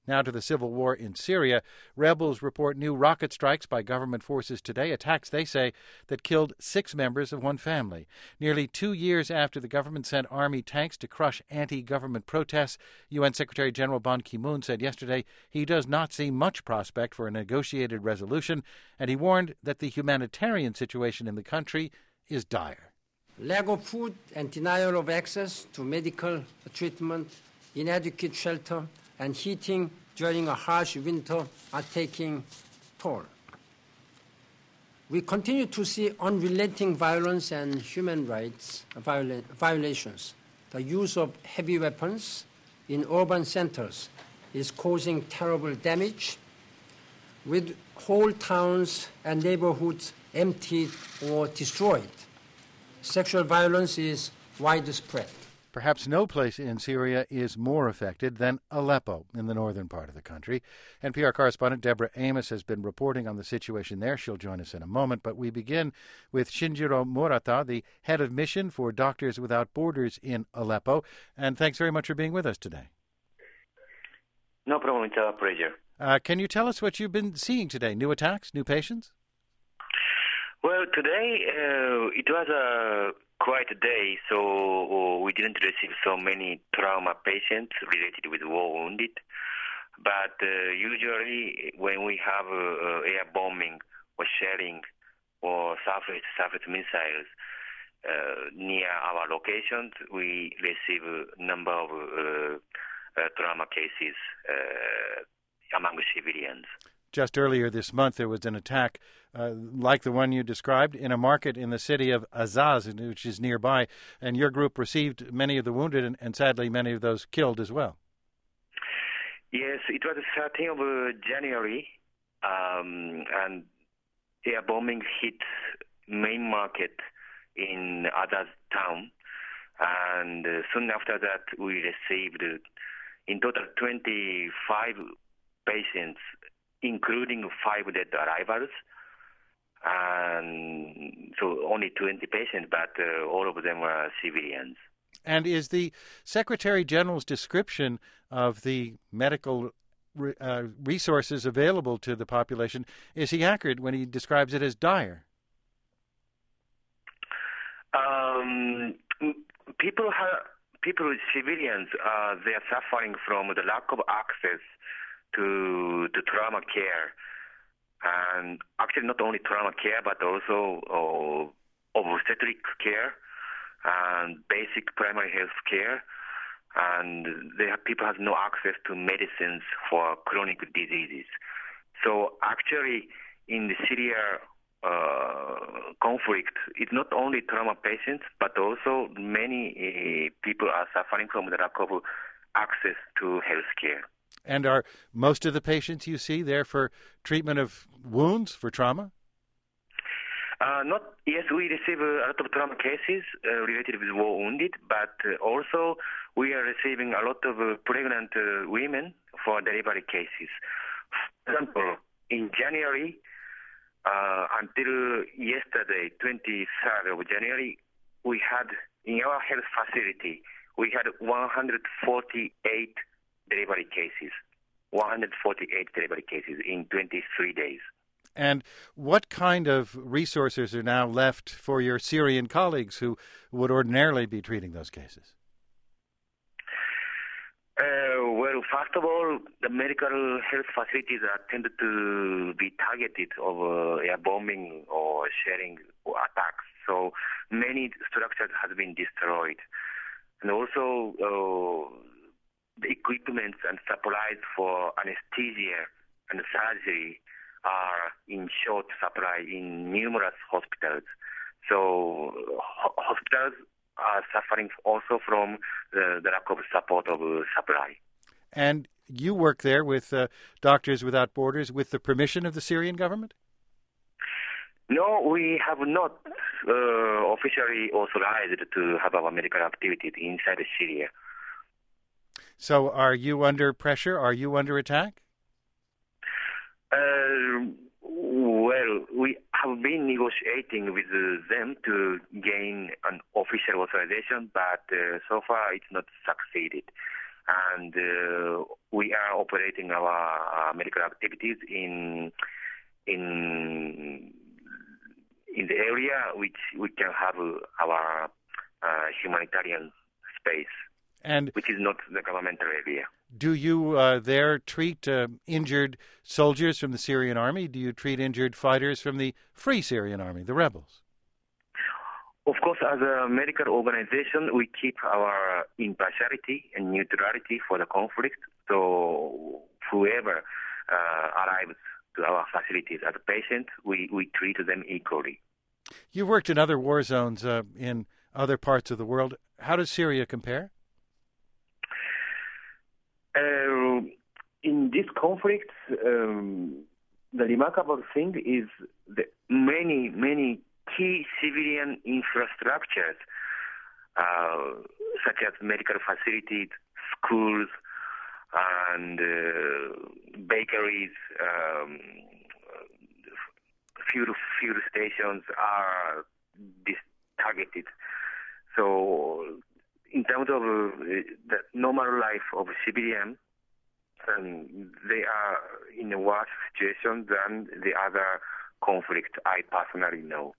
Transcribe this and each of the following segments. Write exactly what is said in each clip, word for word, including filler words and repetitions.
Now to the civil war in Syria. Rebels report new rocket strikes by government forces today, attacks, they say, that killed six members of one family. Nearly two years after the government sent army tanks to crush anti-government protests, U N Secretary General Ban Ki-moon said yesterday he does not see much prospect for a negotiated resolution, and he warned that the humanitarian situation in the country is dire. Lack of food and denial of access to medical treatment, inadequate shelter, and heating during a harsh winter are taking toll. We continue to see unrelenting violence and human rights viola- violations. The use of heavy weapons in urban centers is causing terrible damage, with whole towns and neighborhoods emptied or destroyed. Sexual violence is widespread. Perhaps no place in Syria is more affected than Aleppo in the northern part of the country. N P R correspondent Deborah Amos has been reporting on the situation there. She'll join us in a moment. But we begin with Shinjiro Murata, the head of mission for Doctors Without Borders in Aleppo. And thanks very much for being with us today. No problem. It's a pleasure. Uh, can you tell us what you've been seeing today? New attacks? New patients? Well, today uh, it was a quiet day, so we didn't receive so many trauma patients related with war wounded. But uh, usually when we have uh, air bombing or shelling or surface-to-surface missiles uh, near our locations, we receive a number of uh, uh, trauma cases uh, among civilians. Just earlier this month, there was an attack uh, like the one you described in a market in the city of Azaz, which is nearby, and your group received many of the wounded and, and sadly many of those killed as well. Yes, it was the thirteenth of January, um, and air bombing hit main market in Azaz town, and uh, soon after that we received uh, in total twenty-five patients, including five dead arrivals, and so only twenty patients, but uh, all of them were civilians. And is the Secretary General's description of the medical re- uh, resources available to the population, is he accurate when he describes it as dire? Um, people, have, people, civilians, uh, they are suffering from the lack of access to to trauma care, and actually not only trauma care but also uh, obstetric care and basic primary health care, and they have, people have no access to medicines for chronic diseases. So actually in the Syria uh, conflict, it's not only trauma patients but also many uh, people are suffering from the lack of access to health care. And are most of the patients you see there for treatment of wounds, for trauma? Uh, not yes, we receive a lot of trauma cases uh, related with war wounded, but uh, also we are receiving a lot of uh, pregnant uh, women for delivery cases. For example, in January uh, until yesterday, twenty-third of January, we had in our health facility we had one hundred forty-eight delivery cases, one hundred forty-eight delivery cases in twenty-three days. And what kind of resources are now left for your Syrian colleagues who would ordinarily be treating those cases? Uh, well, first of all, the medical health facilities are tended to be targeted of uh, air bombing or shelling or attacks. So many structures have been destroyed. And also, uh, the equipment and supplies for anesthesia and surgery are in short supply in numerous hospitals. So ho- hospitals are suffering also from the, the lack of support of uh, supply. And you work there with uh, Doctors Without Borders with the permission of the Syrian government? No, we have not uh, officially authorized to have our medical activities inside Syria. So are you under pressure? Are you under attack? Uh, well, we have been negotiating with uh, them to gain an official authorization, but uh, so far it's not succeeded. and uh, we are operating our uh, medical activities in in in the area which we can have our uh, humanitarian space, And which is not the governmental area. do you uh, there treat uh, injured soldiers from the Syrian army? Do you treat injured fighters from the Free Syrian Army, the rebels? Of course, as a medical organization, we keep our impartiality and neutrality for the conflict. So whoever uh, arrives to our facilities as a patient, we, we treat them equally. You've worked in other war zones uh, in other parts of the world. How does Syria compare? Uh, in this conflict, um, the remarkable thing is the many, many key civilian infrastructures, uh, such as medical facilities, schools, and uh, bakeries, um, fuel, fuel stations are dis- targeted. So in terms of uh, the normal life of civilians, um, they are in a worse situation than the other conflict I personally know.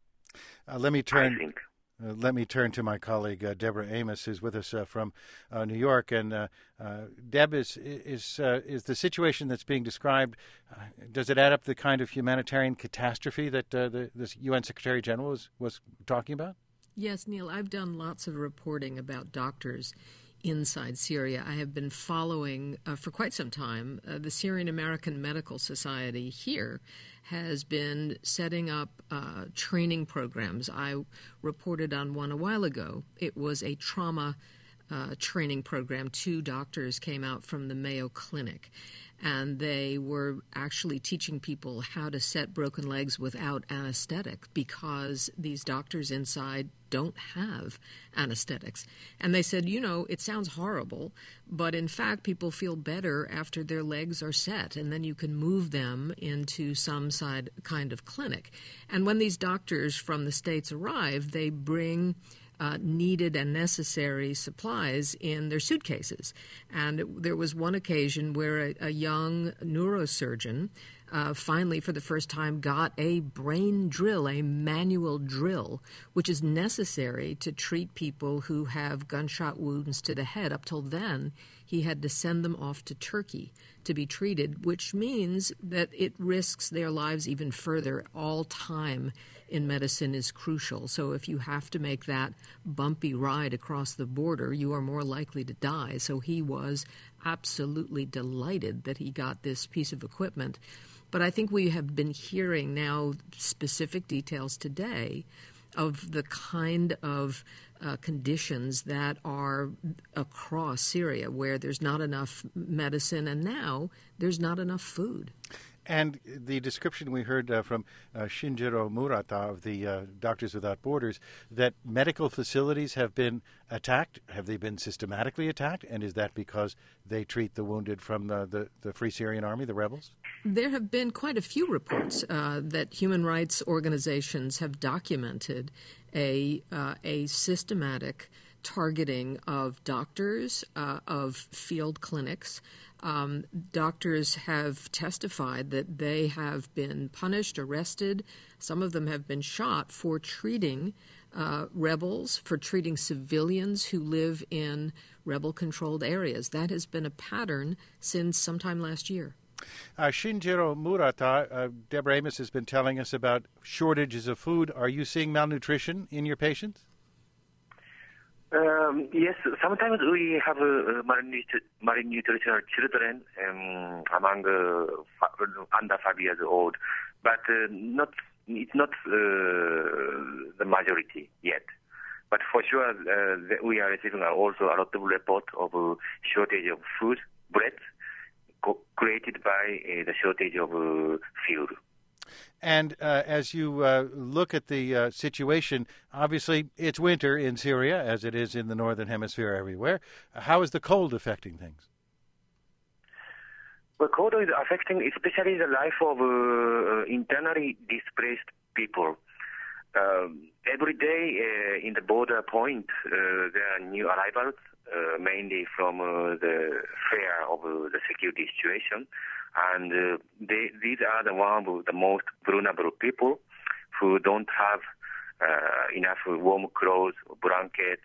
Uh, let me turn. I think. Uh, let me turn to my colleague uh, Deborah Amos, who's with us uh, from uh, New York. And uh, uh, Deb, is is uh, is the situation that's being described? Uh, does it add up the kind of humanitarian catastrophe that uh, the this U N Secretary General was was talking about? Yes, Neil. I've done lots of reporting about doctors inside Syria. I have been following uh, for quite some time. Uh, the Syrian American Medical Society here has been setting up uh, training programs. I reported on one a while ago. It was a trauma uh, training program. Two doctors came out from the Mayo Clinic, and they were actually teaching people how to set broken legs without anesthetic because these doctors inside don't have anesthetics. And they said, you know, it sounds horrible, but in fact people feel better after their legs are set, and then you can move them into some side kind of clinic. And when these doctors from the States arrive, they bring Uh, needed and necessary supplies in their suitcases. And it, there was one occasion where a, a young neurosurgeon uh, finally, for the first time, got a brain drill, a manual drill, which is necessary to treat people who have gunshot wounds to the head. Up till then, he had to send them off to Turkey to be treated, which means that it risks their lives even further. All time in medicine is crucial. So if you have to make that bumpy ride across the border, you are more likely to die. So he was absolutely delighted that he got this piece of equipment. But I think we have been hearing now specific details today of the kind of uh, conditions that are across Syria, where there's not enough medicine and now there's not enough food. And the description we heard uh, from uh, Shinjiro Murata of the uh, Doctors Without Borders, that medical facilities have been attacked. Have they been systematically attacked? And is that because they treat the wounded from the, the, the Free Syrian Army, the rebels? There have been quite a few reports uh, that human rights organizations have documented a, uh, a systematic targeting of doctors, uh, of field clinics. Um, doctors have testified that they have been punished, arrested. Some of them have been shot for treating uh, rebels, for treating civilians who live in rebel-controlled areas. That has been a pattern since sometime last year. Uh, Shinjiro Murata, uh, Deborah Amos has been telling us about shortages of food. Are you seeing malnutrition in your patients? Um, yes, sometimes we have uh, malnutri- malnutritional children um, among uh, fa- under five years old, but uh, not it's not uh, the majority yet. But for sure, uh, we are receiving also a lot of reports of uh, shortage of food, bread, co- created by uh, the shortage of uh, fuel. And uh, as you uh, look at the uh, situation, obviously it's winter in Syria, as it is in the Northern Hemisphere everywhere. How is the cold affecting things? Well, cold is affecting especially the life of uh, internally displaced people. Um, every day uh, in the border point, uh, there are new arrivals, uh, mainly from uh, the fear of uh, the security situation. And uh, they, these are the one of the most vulnerable people who don't have uh, enough warm clothes, blankets,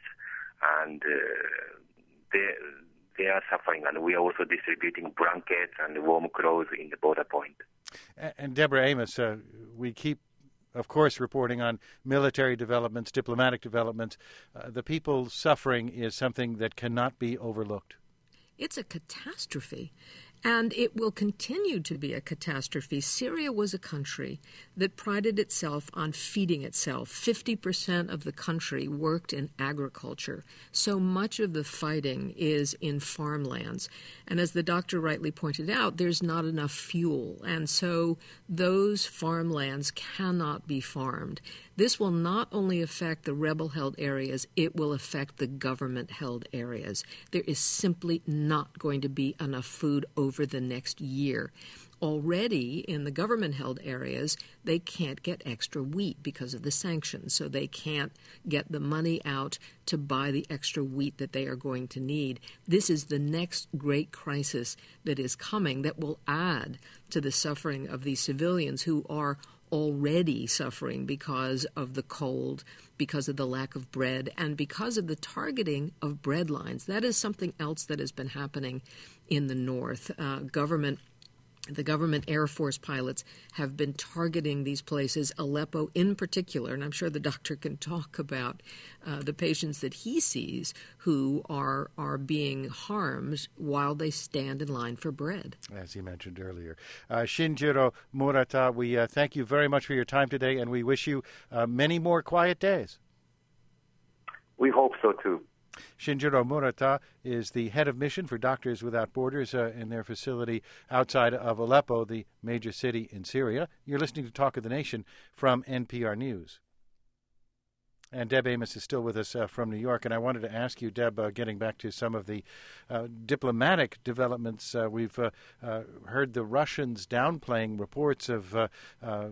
and uh, they, they are suffering. And we are also distributing blankets and warm clothes in the border point. And Deborah Amos, uh, we keep, of course, reporting on military developments, diplomatic developments. Uh, the people suffering is something that cannot be overlooked. It's a catastrophe, and it will continue to be a catastrophe. Syria was a country that prided itself on feeding itself. fifty percent of the country worked in agriculture. So much of the fighting is in farmlands. And as the doctor rightly pointed out, there's not enough fuel. And so those farmlands cannot be farmed. This will not only affect the rebel-held areas, it will affect the government-held areas. There is simply not going to be enough food over the next year. Already in the government-held areas, they can't get extra wheat because of the sanctions, so they can't get the money out to buy the extra wheat that they are going to need. This is the next great crisis that is coming that will add to the suffering of these civilians who are already suffering because of the cold, because of the lack of bread, and because of the targeting of bread lines. That is something else that has been happening in the north. Uh, government The government Air Force pilots have been targeting these places, Aleppo in particular, and I'm sure the doctor can talk about uh, the patients that he sees who are are being harmed while they stand in line for bread. As you mentioned earlier. Uh, Shinjiro Murata, we uh, thank you very much for your time today, and we wish you uh, many more quiet days. We hope so, too. Shinjiro Murata is the head of mission for Doctors Without Borders uh, in their facility outside of Aleppo, the major city in Syria. You're listening to Talk of the Nation from N P R News. And Deb Amos is still with us uh, from New York. And I wanted to ask you, Deb, uh, getting back to some of the uh, diplomatic developments, uh, we've uh, uh, heard the Russians downplaying reports of uh, uh,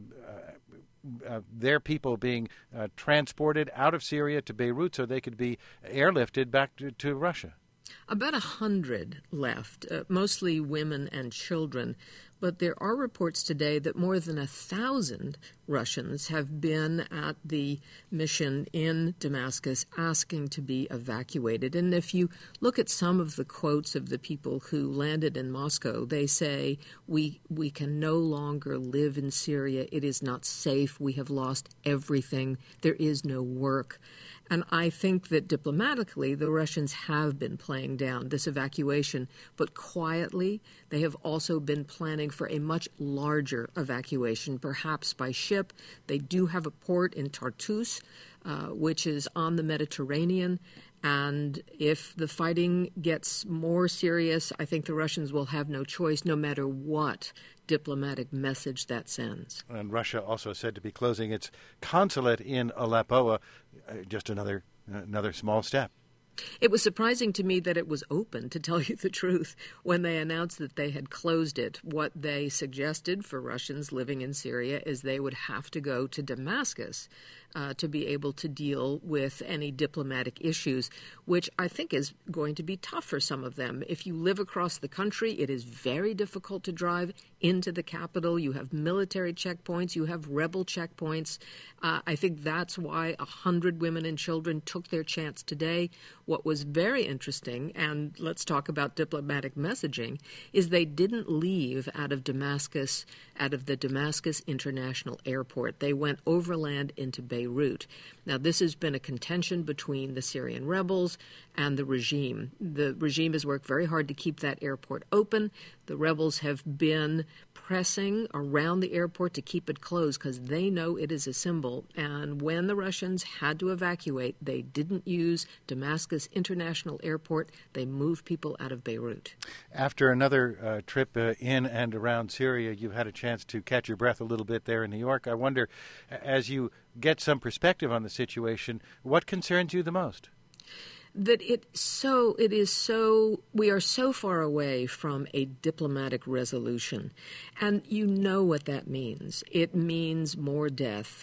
Uh, their people being uh, transported out of Syria to Beirut so they could be airlifted back to, to Russia. About a hundred left, uh, mostly women and children. But there are reports today that more than a thousand Russians have been at the mission in Damascus asking to be evacuated. And if you look at some of the quotes of the people who landed in Moscow, they say, we we can no longer live in Syria. It is not safe. We have lost everything. There is no work. And I think that diplomatically, the Russians have been playing down this evacuation, but quietly, they have also been planning for a much larger evacuation, perhaps by ship. They do have a port in Tartus, uh, which is on the Mediterranean. And if the fighting gets more serious, I think the Russians will have no choice, no matter what diplomatic message that sends. And Russia also said to be closing its consulate in Aleppo, uh, just another uh, another small step. It was surprising to me that it was open, to tell you the truth, when they announced that they had closed it. What they suggested for Russians living in Syria is they would have to go to Damascus uh, to be able to deal with any diplomatic issues, which I think is going to be tough for some of them. If you live across the country, it is very difficult to drive into the capital. You have military checkpoints. You have rebel checkpoints. Uh, I think that's why a hundred women and children took their chance today. What was very interesting, and let's talk about diplomatic messaging, is they didn't leave out of Damascus, out of the Damascus International Airport. They went overland into Beirut. Now, this has been a contention between the Syrian rebels and the regime. The regime has worked very hard to keep that airport open. The rebels have been pressing around the airport to keep it closed because they know it is a symbol. And when the Russians had to evacuate, they didn't use Damascus International Airport. They moved people out of Beirut. After another uh, trip uh, in and around Syria, you've had a chance to catch your breath a little bit there in New York. I wonder, as you get some perspective on the situation, what concerns you the most? That it so it is so we are so far away from a diplomatic resolution, and you know what that means. It means more death.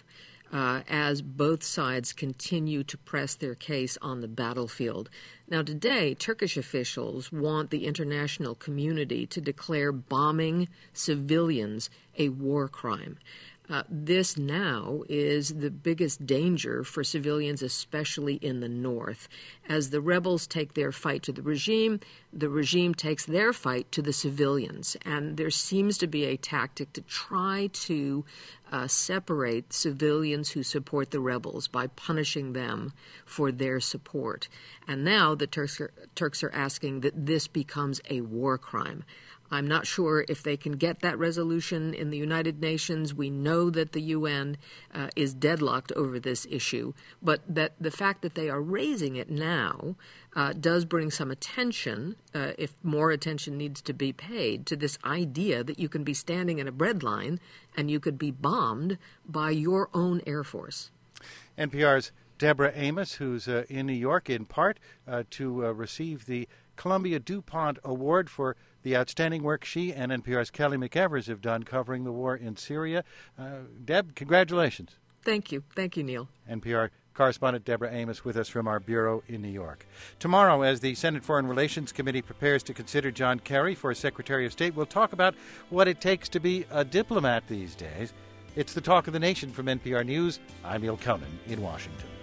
uh, as both sides continue to press their case on the battlefield. Now, today, Turkish officials want the international community to declare bombing civilians a war crime. Uh, this now is the biggest danger for civilians, especially in the north. As the rebels take their fight to the regime, the regime takes their fight to the civilians. And there seems to be a tactic to try to uh, separate civilians who support the rebels by punishing them for their support. And now the Turks are, Turks are asking that this becomes a war crime. I'm not sure if they can get that resolution in the United Nations. We know that the U N uh, is deadlocked over this issue, but that the fact that they are raising it now uh, does bring some attention, uh, if more attention needs to be paid, to this idea that you can be standing in a bread line and you could be bombed by your own Air Force. N P R's Deborah Amos, who's uh, in New York in part uh, to uh, receive the Columbia DuPont Award for the outstanding work she and N P R's Kelly McEvers have done covering the war in Syria. Uh, Deb, congratulations. Thank you. Thank you, Neil. N P R correspondent Deborah Amos with us from our bureau in New York. Tomorrow, as the Senate Foreign Relations Committee prepares to consider John Kerry for Secretary of State, we'll talk about what it takes to be a diplomat these days. It's the Talk of the Nation from N P R News. I'm Neil Conan in Washington.